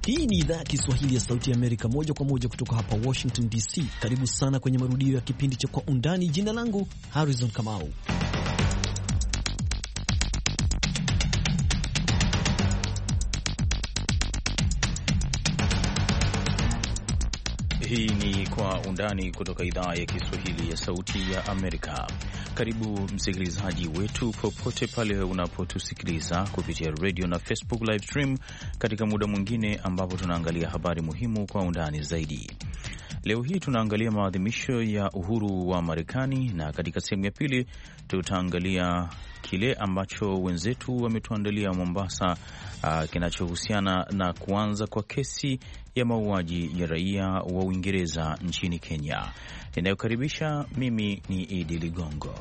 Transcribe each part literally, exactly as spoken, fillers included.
Hii ni idhaa ya Kiswahili ya Sauti ya Amerika, moja kwa moja kutoka hapa Washington D C. Karibu sana kwenye marudio ya kipindi cha Kwa Undani. Jina langu Harrison Kamau. Hii ni Kwa Undani kutoka idhaa ya Kiswahili ya Sauti ya Amerika. Karibu msikilizaji wetu popote pale unapotusikiliza kupitia radio na Facebook live stream, katika muda mwingine ambapo tunaangalia habari muhimu kwa undani zaidi. Leo hii tunaangalia maadhimisho ya uhuru wa Marekani, na katika sehemu ya pili tutaangalia kile ambacho wenzetu wametuandalia Mombasa, uh, kinachohusiana na kuanza kwa kesi ya mauaji ya raia wa Uingereza nchini Kenya. Ninayokaribisha mimi ni Idi Ligongo.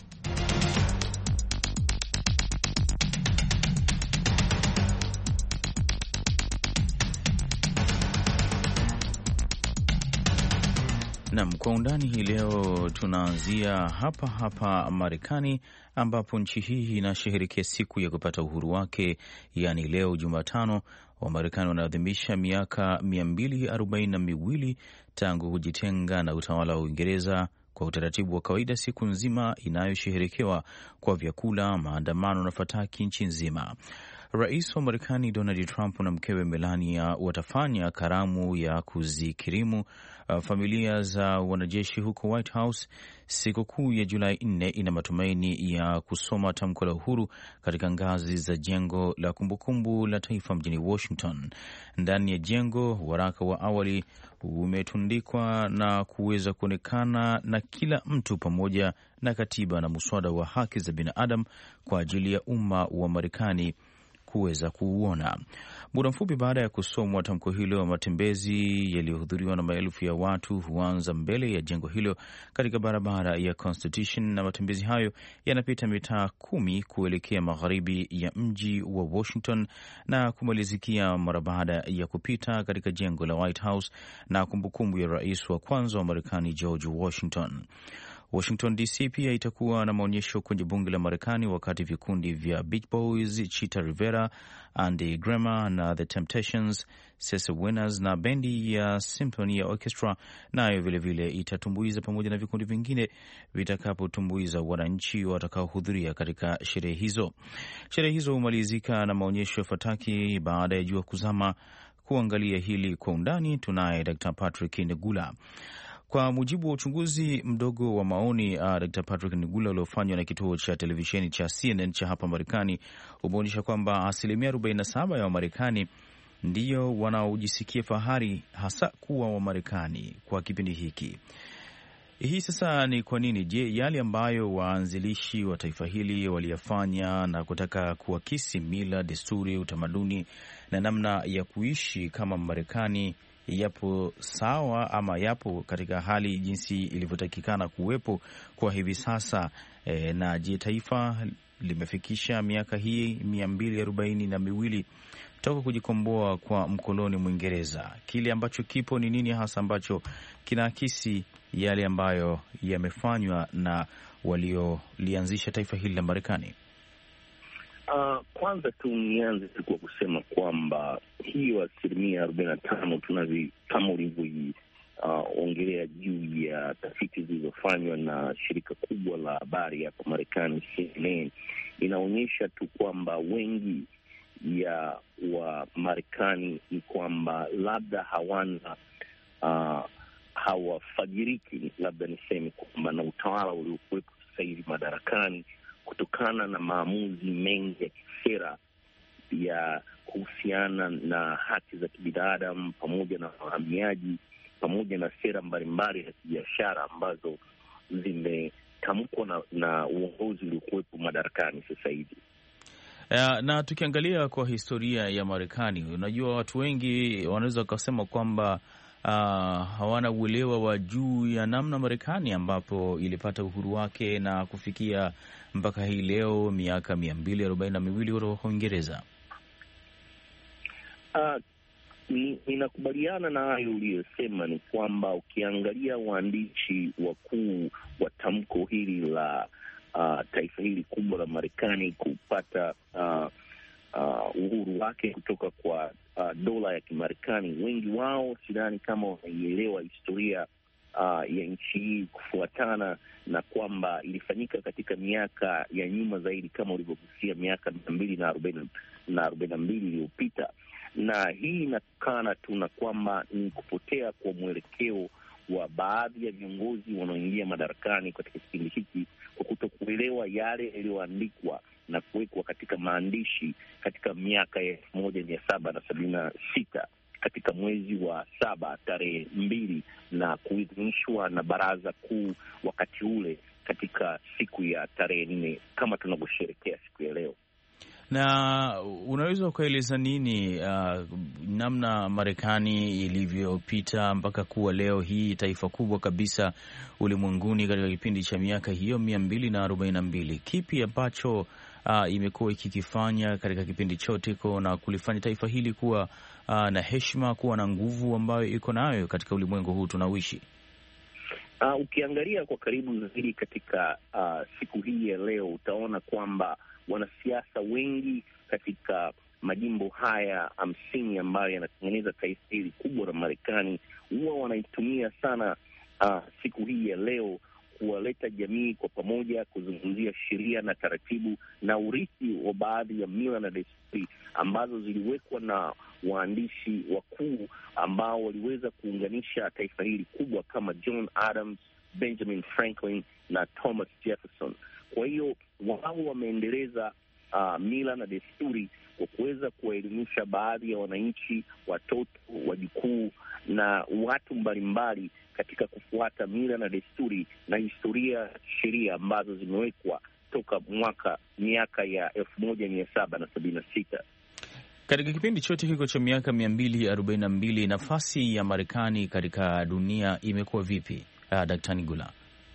Naam, kwa undani hii leo tunaanzia hapa hapa Marekani, ambapo nchi hii inasherehekea siku ya kupata uhuru wake, yaani leo Jumatano. Wamarekani wanaadhimisha miaka mia mbili arobaini na miwili tangu kujitenga na utawala wa Uingereza. Kwa utaratibu wa kawaida, siku nzima inayosherehekewa kwa vyakula, maandamano na fataki nchi nzima. Rais wa Marekani Donald Trump na mkewe Melania watafanya karamu ya kuzikirimu uh, familia za wanajeshi huko White House. Sikukuu ya Julai nne ina matumaini ya kusoma tamko la uhuru katika ngazi za jengo la kumbukumbu la taifa mjini Washington. Ndani ya jengo, waraka wa awali umetundikwa na kuweza kuonekana na kila mtu, pamoja na katiba na muswada wa haki za binadamu kwa ajili ya umma wa Marekani kuweza kuuona. Muda mfupi baada ya kusomwa tamko hilo, matembezi yaliyohudhuriwa na maelfu ya watu huanza mbele ya jengo hilo katika barabara ya Constitution, na matembezi hayo yanapita mitaa kumi kuelekea magharibi ya mji wa Washington na kumalizikia mara baada ya kupita katika jengo la White House na kumbukumbu ya rais wa kwanza wa Marekani George Washington. Washington D C pia itakuwa na maonyesho kwenye bunge la Marekani, wakati vikundi vya Beach Boys, Chita Rivera, Andy Grammer na The Temptations, Cecil Winners na bendi ya Symphony Orchestra nayo vilevile itatumbuiza, pamoja na vikundi vingine vitakapotumbuiza wananchi watakaohudhuria katika sherehe hizo. Sherehe hizo humalizika na maonyesho ya fataki baada ya jua kuzama. Kuangalia hili kwa undani, tunaye Daktari Patrick Nigula. Kwa mujibu wa uchunguzi mdogo wa maoni, uh, Daktari Patrick Nigula uliofanywa na kituo cha televisheni cha C N N cha hapa Marekani umeonyesha kwamba asilimia arobaini na saba ya Wamarekani ndiyo wanaojisikia fahari hasa kuwa Wamarekani kwa kipindi hiki. Hii sasa ni kwa nini? Je, yale ambayo waanzilishi wa taifa hili waliyafanya na kutaka kuakisi mila, desturi, utamaduni na namna ya kuishi kama Marekani yapo sawa ama yapo katika hali jinsi ilivyotakikana kuwepo kwa hivi sasa? E, na je, taifa limefikisha miaka hii mia mbili arobaini na miwili toka kujikomboa kwa mkoloni Mwingereza, kile ambacho kipo ni nini hasa ambacho kinaakisi yale ambayo yamefanywa na waliolianzisha taifa hili la Marekani? Uh, kwanza tu nianze tu kwa kusema kwamba hiyo asilimia arobaini na tano tunazi kama ulivyoongelea uh, juu ya tafiti zilizofanywa na shirika kubwa la habari hapa Marekani C N N, inaonyesha tu kwamba wengi ya wa Marekani ni kwamba labda hawana uh, hawafajiriki, labda niseme kwamba na utawala uliokuwepo sasa hivi madarakani, kutokana na maamuzi mengi ya kisera ya kuhusiana na haki za kibinadamu pamoja na wahamiaji, pamoja na sera mbalimbali za kibiashara ambazo zimetamkwa na, na uongozi uliokuwepo madarakani sasa hivi. Uh, na tukiangalia kwa historia ya Marekani, unajua watu wengi wanaweza wakasema kwamba uh, hawana uelewa wa juu ya namna Marekani ambapo ilipata uhuru wake na kufikia mpaka hii leo miaka mia mbili arobaini na miwili kutoka Uingereza. Uh, ninakubaliana na hayo uliyosema. Ni kwamba ukiangalia waandishi wakuu wa tamko hili la uh, taifa hili kubwa la Marekani kupata uh, uh, uhuru wake kutoka kwa uh, dola ya Kimarekani, wengi wao sidhani kama wanaielewa historia uh, ya nchi hii, kufuatana na kwamba ilifanyika katika miaka ya nyuma zaidi, kama ulivyogusia, miaka mia mbili na arobaini na arobaini na mbili iliyopita, na hii inatokana tu na kwamba ni kupotea kwa mwelekeo wa baadhi ya viongozi wanaoingia madarakani katika kipindi hiki, kwa kutokuelewa yale yaliyoandikwa na kuwekwa katika maandishi katika miaka ya elfu moja mia saba na sabini na sita katika mwezi wa saba tarehe mbili, na kuidhinishwa na baraza kuu wakati ule katika siku ya tarehe nne kama tunavyosherekea siku ya leo. Na unaweza ukaeleza nini uh, namna Marekani ilivyopita mpaka kuwa leo hii taifa kubwa kabisa ulimwenguni katika kipindi cha miaka hiyo mia mbili na arobaini na mbili? Kipi ambacho uh, imekuwa ikikifanya katika kipindi chote iko na kulifanya taifa hili kuwa uh, na heshima, kuwa na nguvu ambayo iko nayo katika ulimwengu huu tunaoishi? Uh, ukiangalia kwa karibu zaidi katika uh, siku hii ya leo, utaona kwamba wanasiasa wengi katika majimbo haya hamsini ambayo yanatengeneza taifa hili kubwa la Marekani huwa wanaitumia sana uh, siku hii ya leo kuwaleta jamii kwa pamoja, kuzungumzia sheria na taratibu na urithi wa baadhi ya mila na desturi ambazo ziliwekwa na waandishi wakuu ambao waliweza kuunganisha taifa hili kubwa kama John Adams, Benjamin Franklin na Thomas Jefferson. Kwa hiyo wao wameendeleza uh, mila na desturi kwa kuweza kuwaelimisha baadhi ya wananchi, watoto, wajukuu na watu mbalimbali katika kufuata mila na desturi na historia, sheria ambazo zimewekwa toka mwaka miaka ya elfu moja mia saba na sabini na sita. Katika kipindi chote hiko cha miaka mia mbili arobaini na mbili, nafasi ya Marekani katika dunia imekuwa vipi, uh, Daktari Nigula?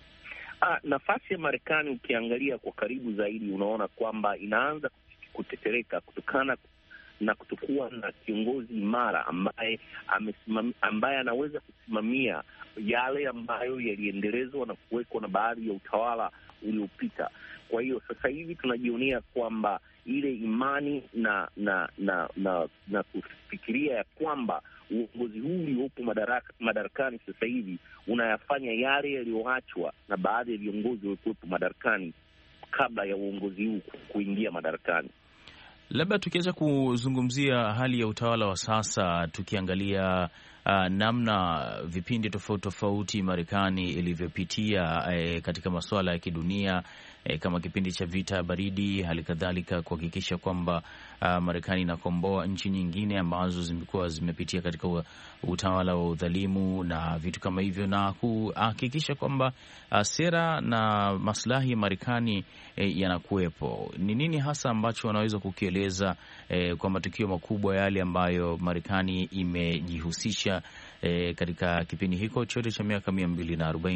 Ah, nafasi ya Marekani ukiangalia kwa karibu zaidi, unaona kwamba inaanza kutetereka kutokana na kutokuwa na kiongozi imara ambaye amesimam, ambaye anaweza kusimamia yale ambayo yaliendelezwa na kuwekwa na baadhi ya utawala uliopita. Kwa hiyo sasa hivi tunajionea kwamba ile imani na na na na, na kufikiria ya kwamba uongozi huu uliopo madaraka, madarakani sasa hivi unayafanya yale yaliyoachwa na baadhi ya viongozi waliokuwepo madarakani kabla ya uongozi huu kuingia madarakani. Labda tukiweza kuzungumzia hali ya utawala wa sasa, tukiangalia uh, namna vipindi tofauti tofauti Marekani ilivyopitia eh, katika masuala ya kidunia, eh, kama kipindi cha vita baridi, hali kadhalika kuhakikisha kwamba uh, Marekani inakomboa nchi nyingine ambazo zimekuwa zimepitia katika utawala wa udhalimu na vitu kama hivyo, na kuhakikisha kwamba uh, sera na maslahi ya Marekani eh, yanakuwepo. Ni nini hasa ambacho wanaweza kukieleza eh, kwa matukio makubwa yale ambayo Marekani imejihusisha eh, katika kipindi hiko chote cha miaka mia mbili na arobaini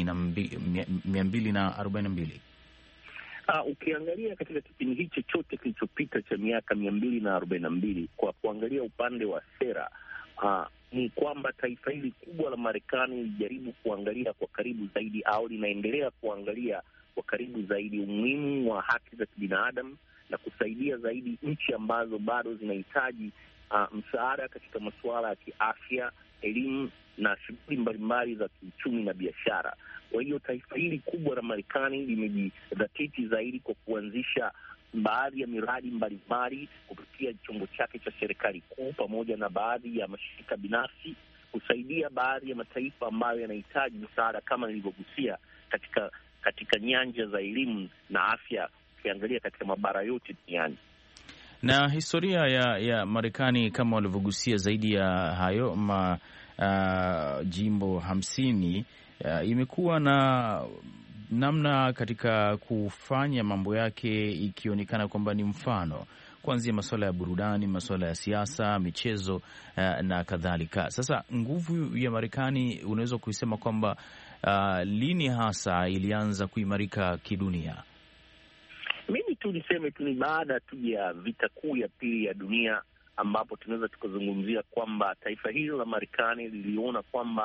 na mbili? Uh, ukiangalia katika kipindi hicho chote kilichopita cha miaka mia mbili na arobaini na mbili, kwa kuangalia upande wa sera, uh, ni kwamba taifa hili kubwa la Marekani lilijaribu kuangalia kwa karibu zaidi au linaendelea kuangalia kwa karibu zaidi umuhimu wa haki za kibinadamu na kusaidia zaidi nchi ambazo bado zinahitaji uh, msaada katika masuala ya kiafya, elimu na shughuli mbalimbali za kiuchumi na biashara. Kwa hiyo taifa hili kubwa la Marekani limejidhatiti zaidi kwa kuanzisha baadhi ya miradi mbalimbali kupitia chombo chake cha serikali kuu pamoja na baadhi ya mashirika binafsi kusaidia baadhi ya mataifa ambayo yanahitaji msaada kama nilivyogusia katika katika nyanja za elimu na afya, ukiangalia katika mabara yote duniani. Na historia ya, ya Marekani kama walivyogusia zaidi ya hayo ma, uh, jimbo hamsini uh, imekuwa na namna katika kufanya mambo yake ikionekana kwamba ni mfano, kuanzia masuala ya burudani, masuala ya siasa, michezo uh, na kadhalika. Sasa nguvu ya Marekani unaweza kuisema kwamba uh, lini hasa ilianza kuimarika kidunia? Mimi tu niseme tu ni baada tu ya vita kuu ya pili ya dunia, ambapo tunaweza tukazungumzia kwamba taifa hili la Marekani liliona kwamba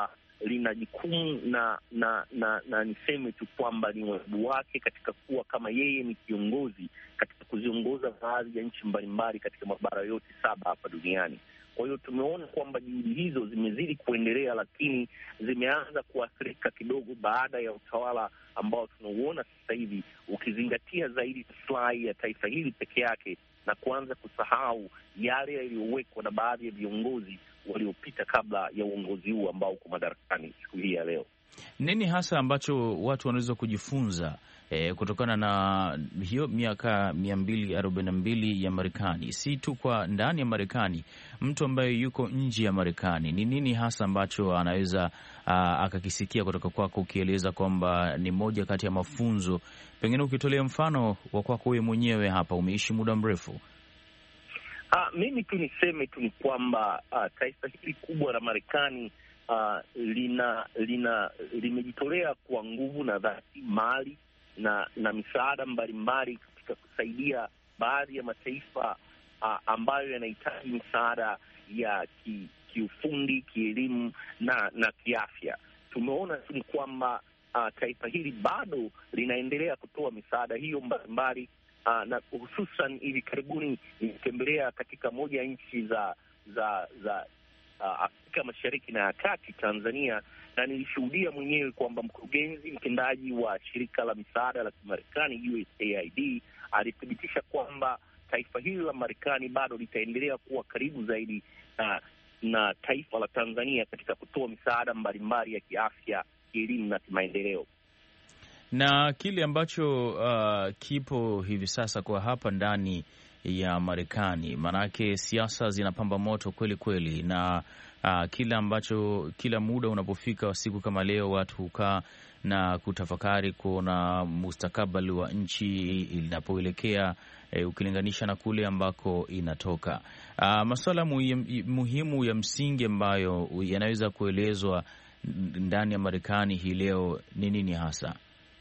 lina jukumu na na na, na niseme tu kwamba ni wajibu wake katika kuwa kama yeye ni kiongozi katika kuziongoza baadhi ya nchi mbalimbali katika mabara yote saba hapa duniani. Kwa hiyo tumeona kwamba juhudi hizo zimezidi kuendelea, lakini zimeanza kuathirika kidogo baada ya utawala ambao tunauona sasa hivi ukizingatia zaidi maslahi ya taifa hili peke yake na kuanza kusahau yale yaliyowekwa na baadhi ya viongozi waliopita kabla ya uongozi huu ambao uko madarakani siku hii ya leo. Nini hasa ambacho watu wanaweza kujifunza E, kutokana na hiyo miaka mia mbili arobaini na mbili ya Marekani, si tu kwa ndani ya Marekani, mtu ambaye yuko nje ya Marekani, ni nini hasa ambacho anaweza akakisikia kutoka kwako, ukieleza kwamba ni moja kati ya mafunzo, pengine ukitolea mfano wa kwako wewe mwenyewe, hapa umeishi muda mrefu? Ah, mimi tu niseme tu ni kwamba ah, taifa hili kubwa la Marekani ah, lina lina limejitolea kwa nguvu na dhati, mali na na misaada mbalimbali katika kusaidia baadhi ya mataifa uh, ambayo yanahitaji misaada ya ki, kiufundi, kielimu na na kiafya. Tumeona tu ni kwamba uh, taifa hili bado linaendelea kutoa misaada hiyo mbalimbali uh, na hususan hivi karibuni nilitembelea katika moja ya nchi za za za uh, Afrika Mashariki na ya Kati, Tanzania, na nilishuhudia mwenyewe kwamba mkurugenzi mtendaji wa shirika la misaada la Kimarekani U S A I D alithibitisha kwamba taifa hili la Marekani bado litaendelea kuwa karibu zaidi na, na taifa la Tanzania katika kutoa misaada mbalimbali ya kiafya, kielimu na kimaendeleo. Na kile ambacho uh, kipo hivi sasa kwa hapa ndani ya Marekani, maanake siasa zinapamba moto kweli kweli, na uh, kila ambacho kila muda unapofika siku kama leo, watu hukaa na kutafakari kuona mustakabali wa nchi inapoelekea, eh, ukilinganisha na kule ambako inatoka. Uh, masuala muhimu ya msingi ambayo yanaweza kuelezwa ndani ya Marekani hii leo ni nini hasa?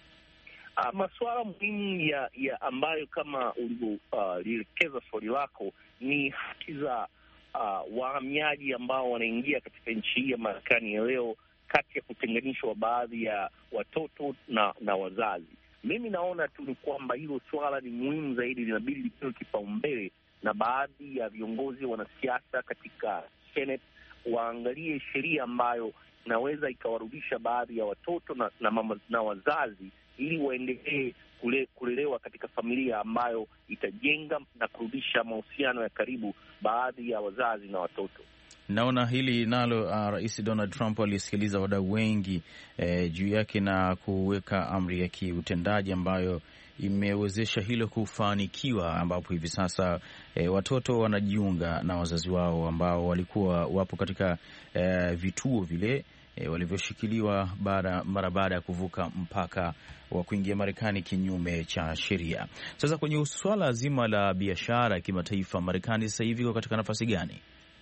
Uh, masuala muhimu ya, ya ambayo kama ulivyolielekeza uh, swali lako ni haki za uh, wahamiaji ambao wanaingia katika nchi hii ya Marekani ya leo, kati ya kutenganishwa baadhi ya watoto na, na wazazi. Mimi naona tu ni kwamba hilo swala ni muhimu zaidi, linabidi lipewe kipaumbele na baadhi ya viongozi wanasiasa katika Senate waangalie sheria ambayo inaweza ikawarudisha baadhi ya watoto na, na, mama, na wazazi ili waendelee kule, kulelewa katika familia ambayo itajenga na kurudisha mahusiano ya karibu baadhi ya wazazi na watoto. Naona hili nalo uh, Rais Donald Trump alisikiliza wadau wengi eh, juu yake na kuweka amri ya kiutendaji ambayo imewezesha hilo kufanikiwa, ambapo hivi sasa eh, watoto wanajiunga na wazazi wao ambao walikuwa wapo katika eh, vituo vile E, walivyoshikiliwa mara baada ya kuvuka mpaka wa kuingia Marekani kinyume cha sheria. Sasa kwenye swala zima la biashara ya kimataifa, Marekani sasa hivi iko katika nafasi gani?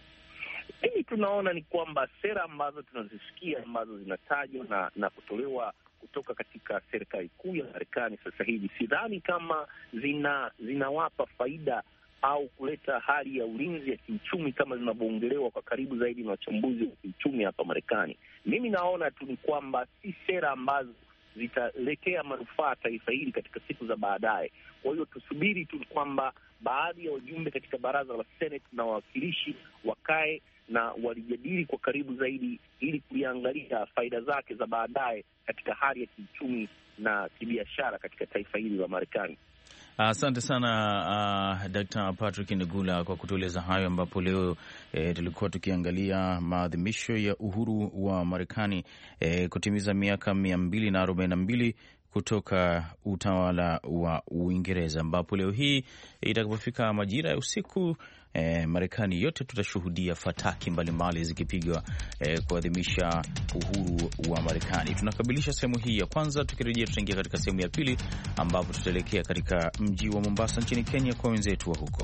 Hili tunaona ni kwamba sera ambazo tunazisikia ambazo zinatajwa na, na kutolewa kutoka katika serikali kuu ya Marekani sasa hivi, sidhani kama zina zinawapa faida au kuleta hali ya ulinzi ya kiuchumi kama zinavyoongelewa kwa karibu zaidi na wachambuzi wa kiuchumi hapa Marekani. Mimi naona tu ni kwamba si sera ambazo zitaletea manufaa taifa hili katika siku za baadaye. Kwa hiyo tusubiri tu kwamba baadhi ya wajumbe katika baraza la Senate na wawakilishi wakae na walijadili kwa karibu zaidi ili kuliangalia faida zake za baadaye katika hali ya kiuchumi na kibiashara katika taifa hili la Marekani. Asante uh, sana uh, Daktari Patrick Nigula kwa kutueleza hayo, ambapo leo eh, tulikuwa tukiangalia maadhimisho ya uhuru wa Marekani eh, kutimiza miaka mia mbili na arobaini na mbili kutoka utawala wa Uingereza, ambapo leo hii itakapofika majira ya usiku eh, Marekani yote tutashuhudia fataki mbalimbali zikipigwa eh, kuadhimisha uhuru wa Marekani. Tunakamilisha sehemu hii ya kwanza. Tukirejea tutaingia katika sehemu ya pili, ambapo tutaelekea katika mji wa Mombasa nchini Kenya kwa wenzetu wa huko.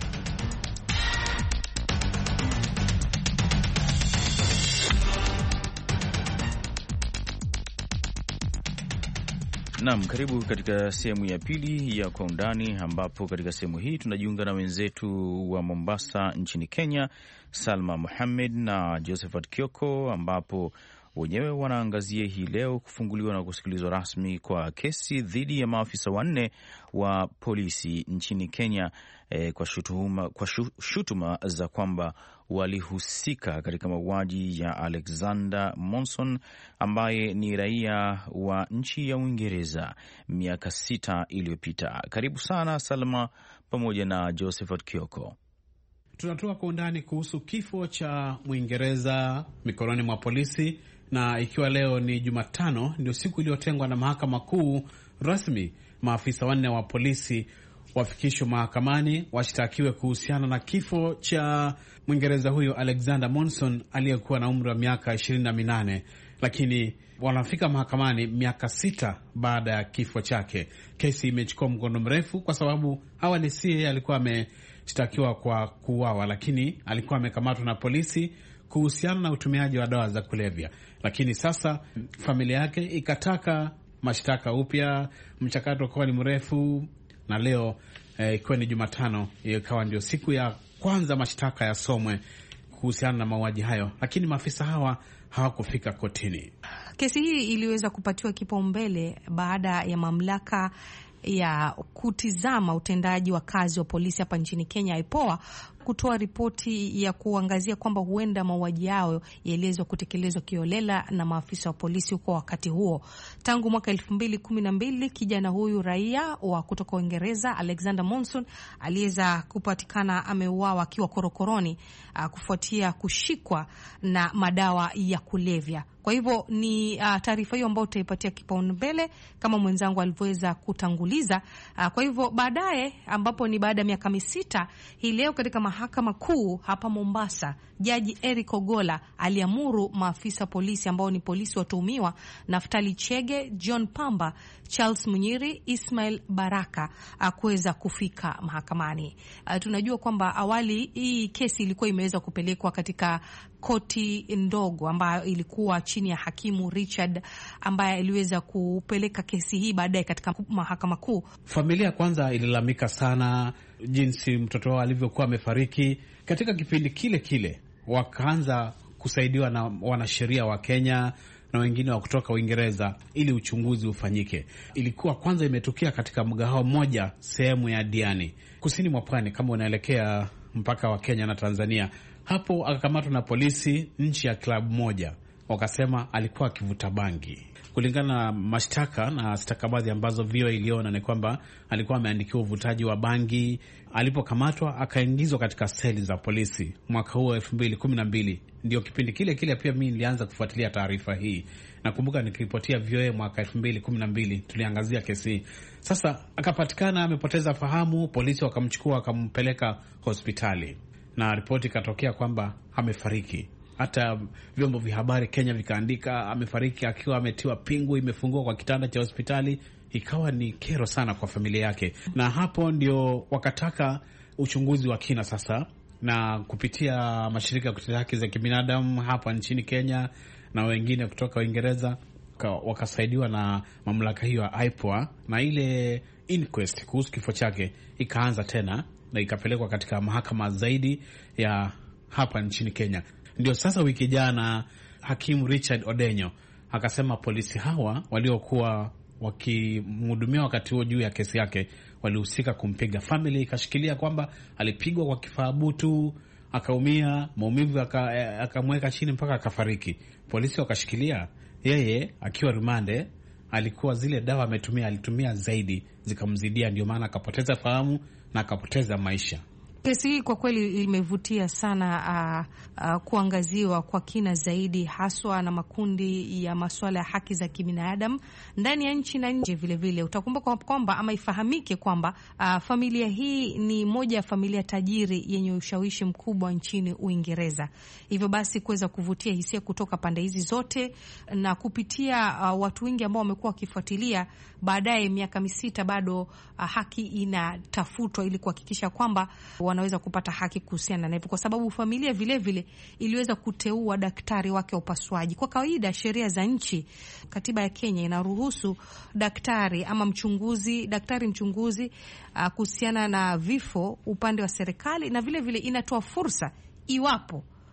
Naam, karibu katika sehemu ya pili ya Kwa Undani, ambapo katika sehemu hii tunajiunga na wenzetu wa Mombasa nchini Kenya, Salma Mohamed na Josephat Kioko, ambapo wenyewe wanaangazia hii leo kufunguliwa na kusikilizwa rasmi kwa kesi dhidi ya maafisa wanne wa polisi nchini Kenya eh, kwa shutuma, kwa shutuma za kwamba walihusika katika mauaji ya Alexander Monson ambaye ni raia wa nchi ya Uingereza miaka sita iliyopita. Karibu sana Salma pamoja na Josephat Kioko. Tunatoka kwa undani kuhusu kifo cha Mwingereza mikononi mwa polisi, na ikiwa leo ni Jumatano, ndio siku iliyotengwa na mahakama kuu rasmi maafisa wanne wa polisi wafikishwe mahakamani washtakiwe kuhusiana na kifo cha Mwingereza huyo Alexander Monson aliyekuwa na umri wa miaka ishirini na minane, lakini wanafika mahakamani miaka sita baada ya kifo chake. Kesi imechukua mkondo mrefu kwa sababu awali si yeye alikuwa ameshtakiwa kwa kuuawa, lakini alikuwa amekamatwa na polisi kuhusiana na utumiaji wa dawa za kulevya. Lakini sasa familia yake ikataka mashtaka upya, mchakato ukawa ni mrefu, na leo eh, ikiwa ni Jumatano, ikawa ndio siku ya kwanza mashtaka yasomwe kuhusiana na mauaji hayo, lakini maafisa hawa hawakufika kotini. Kesi hii iliweza kupatiwa kipaumbele baada ya mamlaka ya kutizama utendaji wa kazi wa polisi hapa nchini Kenya, I P O A, kutoa ripoti ya kuangazia kwamba huenda mauaji yao yaliweza kutekelezwa kiolela na maafisa wa polisi huko wakati huo. Tangu mwaka elfu mbili kumi na mbili kijana huyu raia wa kutoka Uingereza Alexander Monson aliweza kupatikana ameuawa akiwa korokoroni kufuatia kushikwa na madawa ya kulevya. Kwa hivyo ni uh, taarifa hiyo ambayo tutaipatia kipaumbele kama mwenzangu alivyoweza kutanguliza. Uh, kwa hivyo baadaye, ambapo ni baada ya miaka misita, hii leo katika mahakama kuu hapa Mombasa, Jaji Eric Ogolla aliamuru maafisa polisi ambao ni polisi watuhumiwa Naftali Chege, John Pamba, Charles Munyiri, Ismail Baraka uh, kuweza kufika mahakamani. Uh, tunajua kwamba awali hii kesi ilikuwa imeweza kupelekwa katika koti ndogo ambayo ilikuwa chini ya hakimu Richard, ambaye iliweza kupeleka kesi hii baadaye katika mahakama kuu. Familia kwanza ililalamika sana jinsi mtoto wao alivyokuwa amefariki. Katika kipindi kile kile wakaanza kusaidiwa na wanasheria wa Kenya na wengine wa kutoka Uingereza ili uchunguzi ufanyike. Ilikuwa kwanza imetokea katika mgahawa mmoja sehemu ya Diani, kusini mwa pwani, kama unaelekea mpaka wa Kenya na Tanzania. Hapo akakamatwa na polisi nchi ya klabu moja, wakasema alikuwa akivuta bangi. Kulingana na mashtaka na stakabadhi ambazo vio iliona ni kwamba alikuwa ameandikiwa uvutaji wa bangi. Alipokamatwa akaingizwa katika seli za polisi mwaka huo elfu mbili kumi na mbili. Ndio kipindi kile kile pia mimi nilianza kufuatilia taarifa hii. Nakumbuka nikiripotia V O A mwaka elfu mbili kumi na mbili tuliangazia kesi hii. Sasa akapatikana amepoteza fahamu, polisi wakamchukua wakampeleka hospitali na ripoti ikatokea kwamba amefariki. Hata vyombo vya habari Kenya vikaandika amefariki akiwa ametiwa pingu, imefungua kwa kitanda cha hospitali. Ikawa ni kero sana kwa familia yake, na hapo ndio wakataka uchunguzi wa kina sasa, na kupitia mashirika ya kutetea haki za kibinadamu hapa nchini Kenya na wengine kutoka Uingereza wakasaidiwa na mamlaka hiyo ya I P O A, na ile inquest kuhusu kifo chake ikaanza tena na ikapelekwa katika mahakama zaidi ya hapa nchini Kenya. Ndio sasa wiki jana hakimu Richard Odenyo akasema polisi hawa waliokuwa wakimhudumia wakati huo juu ya kesi yake walihusika kumpiga. Family ikashikilia kwamba alipigwa kwa kifaa butu, akaumia, maumivu akamweka chini mpaka akafariki. Polisi wakashikilia yeye akiwa rumande, alikuwa zile dawa ametumia alitumia zaidi zikamzidia, ndio maana akapoteza fahamu na akapoteza maisha. Kesi hii kwa kweli imevutia sana uh, uh, kuangaziwa kwa kina zaidi, haswa na makundi ya masuala ya haki za kibinadamu ndani ya nchi na nje vile vile. Utakumbuka kwamba ama ifahamike kwamba uh, familia hii ni moja ya familia tajiri yenye ushawishi mkubwa nchini Uingereza. Hivyo basi kuweza kuvutia hisia kutoka pande hizi zote, na kupitia uh, watu wengi ambao wamekuwa wakifuatilia, baadaye miaka misita bado uh, haki inatafutwa ili kuhakikisha kwamba wanaweza kupata haki kuhusiana na hivyo, kwa sababu familia vile vile iliweza kuteua daktari wake wa upasuaji. Kwa kawaida sheria za nchi, katiba ya Kenya inaruhusu daktari ama mchunguzi, daktari mchunguzi uh, kuhusiana na vifo upande wa serikali, na vile vile inatoa fursa iwapo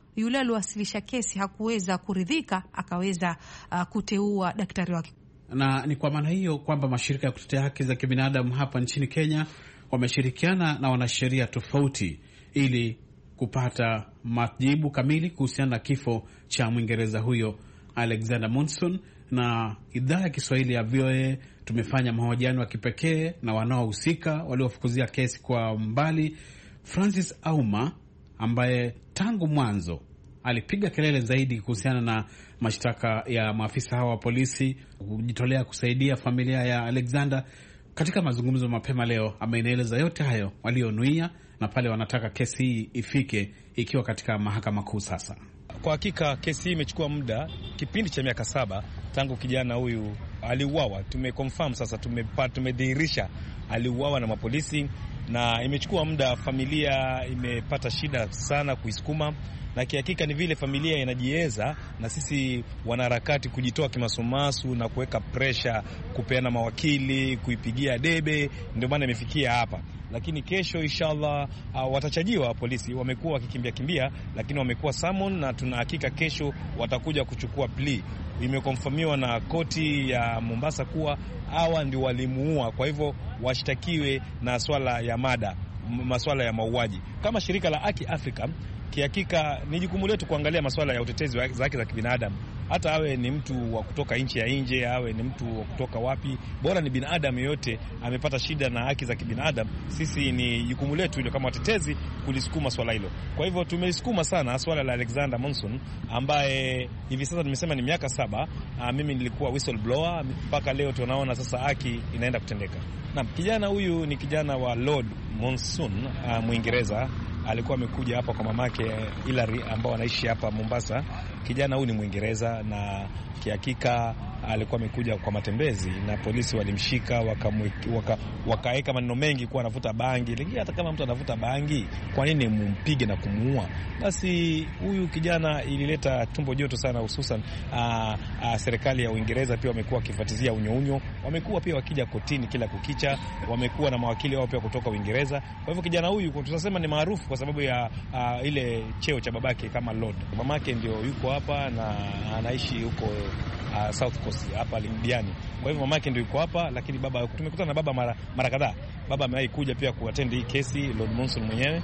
yule aliwasilisha kesi hakuweza kuridhika, akaweza uh, kuteua daktari wake. Na ni kwa maana hiyo kwamba mashirika ya kutetea haki za kibinadamu hapa nchini Kenya wameshirikiana na wanasheria tofauti ili kupata majibu kamili kuhusiana na kifo cha Mwingereza huyo Alexander Monson. Na idhaa ya Kiswahili ya V O A tumefanya mahojiano ya kipekee na wanaohusika waliofukuzia kesi kwa mbali. Francis Auma ambaye tangu mwanzo alipiga kelele zaidi kuhusiana na mashtaka ya maafisa hawa wa polisi kujitolea kusaidia familia ya Alexander, katika mazungumzo mapema leo ameendeleza yote hayo walionuia na pale wanataka kesi hii ifike ikiwa katika mahakama kuu. Sasa kwa hakika kesi hii imechukua muda, kipindi cha miaka saba tangu kijana huyu aliuawa. Tumeconfirm sasa, tumepata, tumedhihirisha aliuawa na mapolisi, na imechukua muda. Familia imepata shida sana kuisukuma, na kihakika ni vile familia inajieza na sisi wanaharakati kujitoa kimasumasu na kuweka pressure, kupeana mawakili, kuipigia debe, ndio maana imefikia hapa. Lakini kesho inshallah uh, watachajiwa. Polisi wamekuwa wakikimbia kimbia, lakini wamekuwa summon, na tuna hakika kesho watakuja kuchukua plea. Imekonfirmiwa na koti ya Mombasa kuwa hawa ndio walimuua, kwa hivyo washtakiwe na swala ya mada, masuala ya mauaji. Kama shirika la Haki Afrika, kihakika ni jukumu letu kuangalia masuala ya utetezi wa haki za kibinadamu. Hata awe ni mtu wa kutoka nchi ya nje, awe ni mtu wa kutoka wapi, bora ni binadamu yote amepata shida na haki za kibinadamu, sisi ni jukumu letu ile kama watetezi kulisukuma swala hilo. Kwa hivyo tumeisukuma sana swala la Alexander Monson ambaye hivi sasa tumesema ni miaka saba. A, mimi nilikuwa whistleblower, mpaka leo tunaona sasa haki inaenda kutendeka. Na kijana huyu ni kijana wa Lord Monson, Mwingereza. Alikuwa amekuja hapa kwa mamake Hilary ambao anaishi hapa Mombasa. Kijana huyu ni Mwingereza na kihakika alikuwa amekuja kwa matembezi, na polisi walimshika wakaweka waka, waka maneno mengi kuwa anavuta bangi. Lakini hata kama mtu anavuta bangi, kwa nini mumpige na kumuua? Basi huyu kijana ilileta tumbo joto sana, hususan serikali ya Uingereza pia wamekuwa wakifuatilia unyounyo, wamekuwa pia wakija kotini kila kukicha, wamekuwa na mawakili wao pia kutoka Uingereza. Kwa hivyo kijana huyu tunasema ni maarufu kwa sababu ya a, ile cheo cha babake kama Lord. Mamake ndio yuko hapa na anaishi huko Uh, South Coast hapa Lindiani. Kwa hivyo mamake ndio yuko hapa, lakini baba, tumekutana na baba mara, mara kadhaa. Baba amewahi kuja pia kuattend hii kesi, Lord Monson mwenyewe,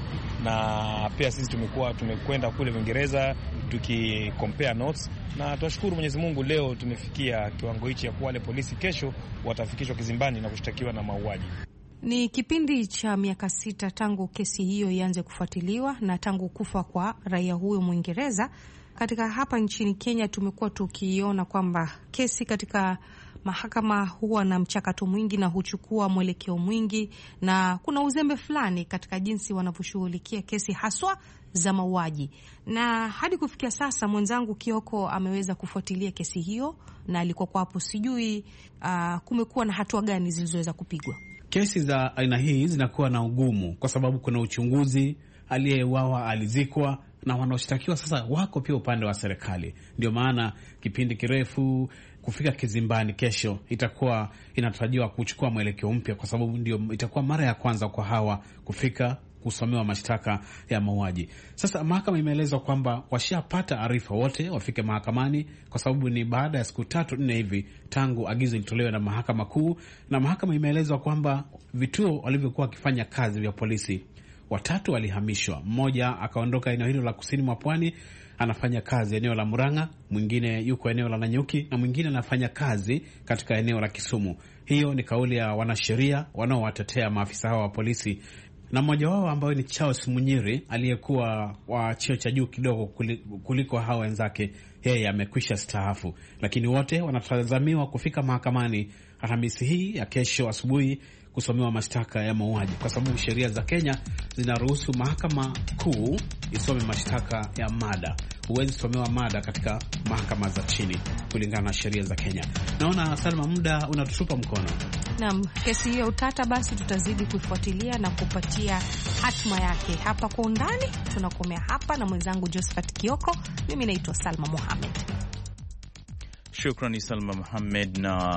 na pia sisi tumekuwa tumekwenda kule Uingereza tukicompare notes, na tunashukuru Mwenyezi Mungu leo tumefikia kiwango hichi ya kuwa wale polisi kesho watafikishwa kizimbani na kushtakiwa na mauaji. Ni kipindi cha miaka sita tangu kesi hiyo ianze kufuatiliwa na tangu kufa kwa raia huyo Mwingereza. Katika hapa nchini Kenya tumekuwa tukiona kwamba kesi katika mahakama huwa na mchakato mwingi na huchukua mwelekeo mwingi, na kuna uzembe fulani katika jinsi wanavyoshughulikia kesi haswa za mauaji. Na hadi kufikia sasa mwenzangu Kioko ameweza kufuatilia kesi hiyo na alikuwa kwa hapo, sijui uh, kumekuwa na hatua gani zilizoweza kupigwa. Kesi za aina hii zinakuwa na ugumu kwa sababu kuna uchunguzi, aliyeuawa alizikwa, na wanaoshtakiwa sasa wako pia upande wa serikali. Ndio maana kipindi kirefu kufika kizimbani kesho itakuwa inatarajiwa kuchukua mwelekeo mpya, kwa sababu ndio itakuwa mara ya kwanza kwa hawa kufika kusomewa mashtaka ya mauaji. Sasa mahakama imeelezwa kwamba washapata arifa wote wafike mahakamani, kwa sababu ni baada ya siku tatu nne hivi tangu agizo litolewe na mahakama kuu. Na mahakama imeelezwa kwamba vituo walivyokuwa wakifanya kazi vya polisi, watatu walihamishwa. Mmoja akaondoka eneo hilo la kusini mwa pwani, anafanya kazi eneo la Murang'a, mwingine yuko eneo la Nanyuki, na mwingine anafanya kazi katika eneo la Kisumu. Hiyo ni kauli ya wanasheria wanaowatetea maafisa hao wa polisi, na mmoja wao ambao ni Charles Munyiri aliyekuwa wa cheo cha juu kidogo kuliko hao wenzake, yeye amekwisha staafu. Lakini wote wanatazamiwa kufika mahakamani Alhamisi hii ya kesho asubuhi kusomewa mashtaka ya mauaji, kwa sababu sheria za Kenya zinaruhusu mahakama kuu isome mashtaka ya mada. Huwezi somewa mada katika mahakama za chini kulingana na sheria za Kenya. Naona Salma, muda unatutupa mkono. Naam, kesi hiyo utata, basi tutazidi kuifuatilia na kupatia hatima yake hapa kwa undani. Tunakomea hapa na mwenzangu Josephat Kioko. Mimi naitwa Salma Mohamed. Shukrani Salma Mohamed, na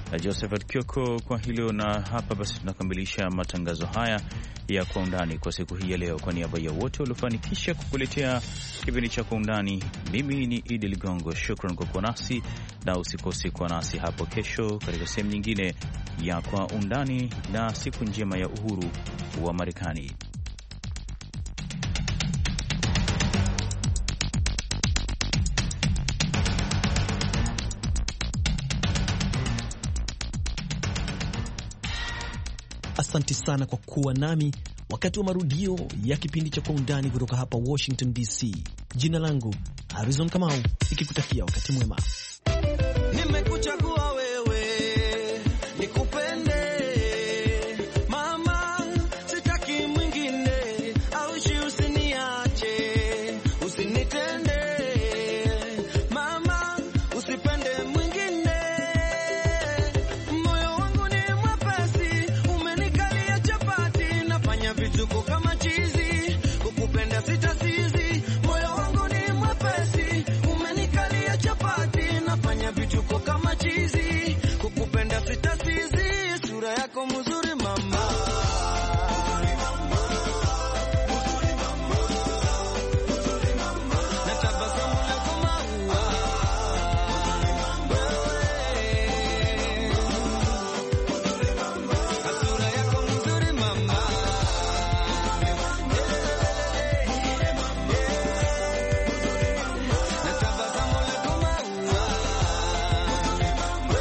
Josephat Kioko kwa hilo, na hapa basi tunakamilisha matangazo haya ya Kwa Undani kwa siku hii ya leo. Kwa niaba ya wote waliofanikisha kukuletea kipindi cha Kwa Undani, mimi ni Idi Ligongo. Shukran kwa kuwa nasi, na usikose kuwa nasi hapo kesho katika sehemu nyingine ya Kwa Undani, na siku njema ya uhuru wa Marekani. Asanti sana kwa kuwa nami wakati wa marudio ya kipindi cha Kwa Undani kutoka hapa Washington D C. Jina langu Harrison Kamau, nikikutakia wakati mwema. Nimekuchagua wewe nikupende, mama, sitaki mwingine, au shi usiniache, usinitende, mama, usipende mwingine. Moyo wangu ni mwepesi, umenikalia chapati, nafanya vituko kama chizi, kukupenda sitasizi. Moyo wangu ni mwepesi, umenikalia chapati, nafanya vituko kama chizi, kukupenda sitasizi. Sura yako mzuri mama, mzuri mama, mzuri mama, mzuri mama, na tabasamu lako maua, mzuri mama, mzuri mama, sura yako mzuri mama, mzuri mama, mzuri mama, na tabasamu lako maua, mzuri mama.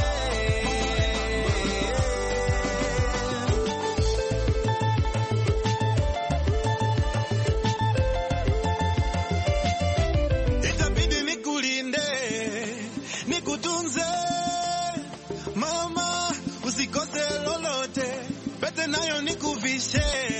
Itabidi nikulinde, nikutunze mama, usikose lolote, pete nayo nikuvishe.